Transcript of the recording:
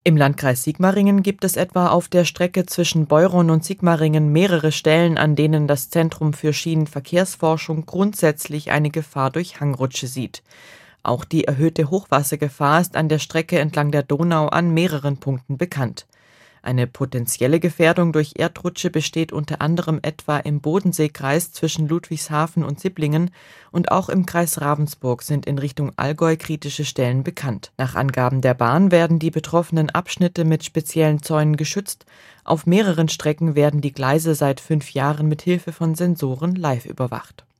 Im Landkreis Sigmaringen gibt es etwa auf der Strecke zwischen Beuron und Sigmaringen mehrere Stellen, an denen das Zentrum für Schienenverkehrsforschung grundsätzlich eine Gefahr durch Hangrutsche sieht. Auch die erhöhte Hochwassergefahr ist an der Strecke entlang der Donau an mehreren Punkten bekannt. Eine potenzielle Gefährdung durch Erdrutsche besteht unter anderem etwa im Bodenseekreis zwischen Ludwigshafen und Sibblingen, und auch im Kreis Ravensburg sind in Richtung Allgäu kritische Stellen bekannt. Nach Angaben der Bahn werden die betroffenen Abschnitte mit speziellen Zäunen geschützt. Auf mehreren Strecken werden die Gleise seit 5 Jahren mit Hilfe von Sensoren live überwacht.